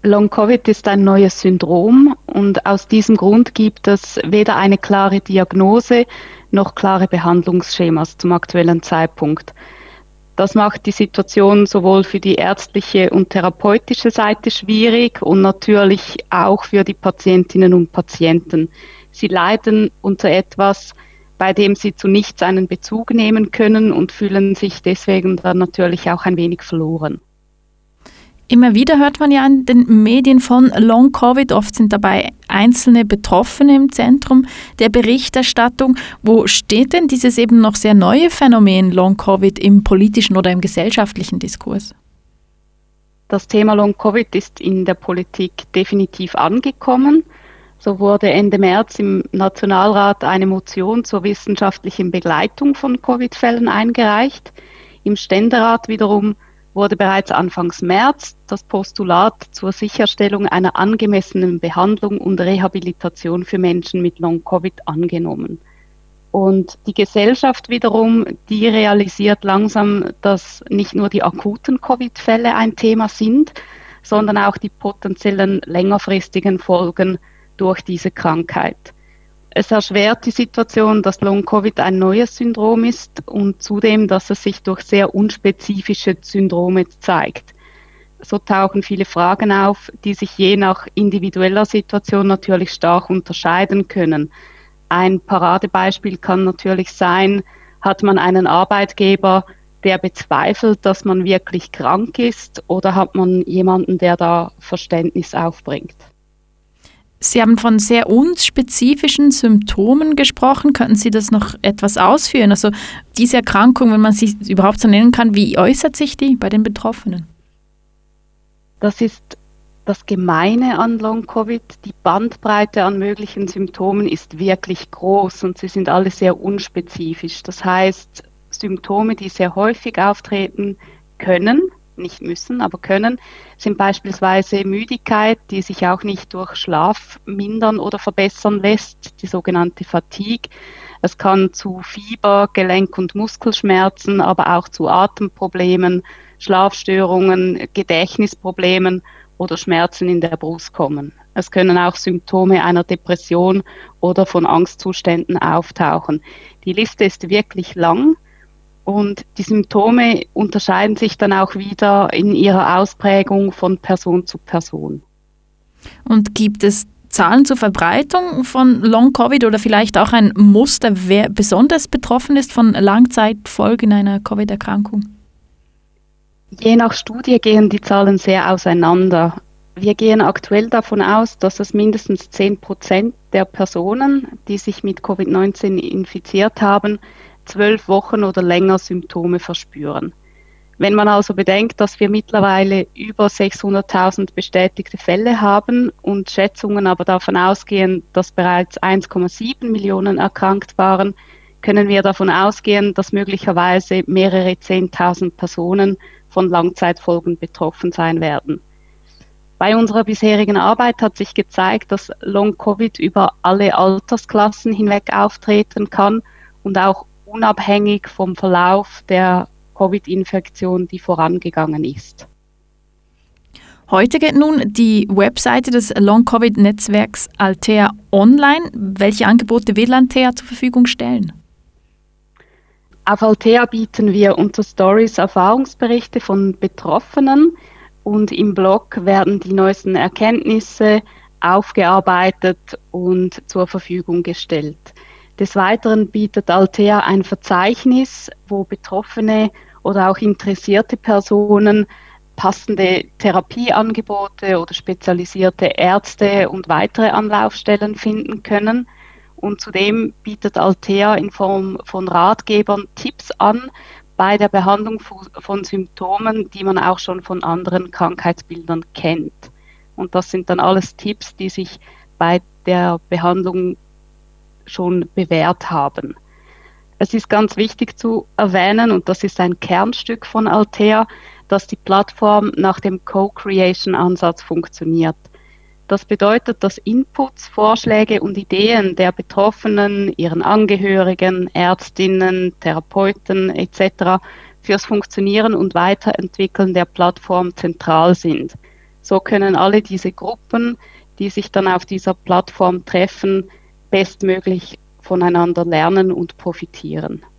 Long-Covid ist ein neues Syndrom und aus diesem Grund gibt es weder eine klare Diagnose noch klare Behandlungsschemas zum aktuellen Zeitpunkt. Das macht die Situation sowohl für die ärztliche und therapeutische Seite schwierig und natürlich auch für die Patientinnen und Patienten. Sie leiden unter etwas, bei dem sie zu nichts einen Bezug nehmen können und fühlen sich deswegen dann natürlich auch ein wenig verloren. Immer wieder hört man ja in den Medien von Long-Covid. Oft sind dabei einzelne Betroffene im Zentrum der Berichterstattung. Wo steht denn dieses eben noch sehr neue Phänomen Long-Covid im politischen oder im gesellschaftlichen Diskurs? Das Thema Long-Covid ist in der Politik definitiv angekommen. So wurde Ende März im Nationalrat eine Motion zur wissenschaftlichen Begleitung von Covid-Fällen eingereicht. Im Ständerat wiederum wurde bereits Anfangs März das Postulat zur Sicherstellung einer angemessenen Behandlung und Rehabilitation für Menschen mit Long-Covid angenommen. Und die Gesellschaft wiederum, die realisiert langsam, dass nicht nur die akuten Covid-Fälle ein Thema sind, sondern auch die potenziellen längerfristigen Folgen durch diese Krankheit. Es erschwert die Situation, dass Long-Covid ein neues Syndrom ist und zudem, dass es sich durch sehr unspezifische Syndrome zeigt. So tauchen viele Fragen auf, die sich je nach individueller Situation natürlich stark unterscheiden können. Ein Paradebeispiel kann natürlich sein, hat man einen Arbeitgeber, der bezweifelt, dass man wirklich krank ist, oder hat man jemanden, der da Verständnis aufbringt? Sie haben von sehr unspezifischen Symptomen gesprochen. Könnten Sie das noch etwas ausführen? Also diese Erkrankung, wenn man sie überhaupt so nennen kann, wie äußert sich die bei den Betroffenen? Das ist das Gemeine an Long-Covid. Die Bandbreite an möglichen Symptomen ist wirklich groß und sie sind alle sehr unspezifisch. Das heißt, Symptome, die sehr häufig auftreten können, nicht müssen, aber können, sind beispielsweise Müdigkeit, die sich auch nicht durch Schlaf mindern oder verbessern lässt, die sogenannte Fatigue. Es kann zu Fieber, Gelenk- und Muskelschmerzen, aber auch zu Atemproblemen, Schlafstörungen, Gedächtnisproblemen oder Schmerzen in der Brust kommen. Es können auch Symptome einer Depression oder von Angstzuständen auftauchen. Die Liste ist wirklich lang. Und die Symptome unterscheiden sich dann auch wieder in ihrer Ausprägung von Person zu Person. Und gibt es Zahlen zur Verbreitung von Long-Covid oder vielleicht auch ein Muster, wer besonders betroffen ist von Langzeitfolgen einer Covid-Erkrankung? Je nach Studie gehen die Zahlen sehr auseinander. Wir gehen aktuell davon aus, dass es mindestens 10% der Personen, die sich mit Covid-19 infiziert haben, 12 Wochen oder länger Symptome verspüren. Wenn man also bedenkt, dass wir mittlerweile über 600.000 bestätigte Fälle haben und Schätzungen aber davon ausgehen, dass bereits 1,7 Millionen erkrankt waren, können wir davon ausgehen, dass möglicherweise mehrere 10.000 Personen von Langzeitfolgen betroffen sein werden. Bei unserer bisherigen Arbeit hat sich gezeigt, dass Long-Covid über alle Altersklassen hinweg auftreten kann und auch unabhängig vom Verlauf der Covid-Infektion, die vorangegangen ist. Heute geht nun die Webseite des Long-Covid-Netzwerks Althea online. Welche Angebote will Althea zur Verfügung stellen? Auf Althea bieten wir unter Stories Erfahrungsberichte von Betroffenen und im Blog werden die neuesten Erkenntnisse aufgearbeitet und zur Verfügung gestellt. Des Weiteren bietet Althea ein Verzeichnis, wo Betroffene oder auch interessierte Personen passende Therapieangebote oder spezialisierte Ärzte und weitere Anlaufstellen finden können. Und zudem bietet Althea in Form von Ratgebern Tipps an bei der Behandlung von Symptomen, die man auch schon von anderen Krankheitsbildern kennt. Und das sind dann alles Tipps, die sich bei der Behandlung schon bewährt haben. Es ist ganz wichtig zu erwähnen, und das ist ein Kernstück von Althea, dass die Plattform nach dem Co-Creation-Ansatz funktioniert. Das bedeutet, dass Inputs, Vorschläge und Ideen der Betroffenen, ihren Angehörigen, Ärztinnen, Therapeuten etc. fürs Funktionieren und Weiterentwickeln der Plattform zentral sind. So können alle diese Gruppen, die sich dann auf dieser Plattform treffen, bestmöglich voneinander lernen und profitieren.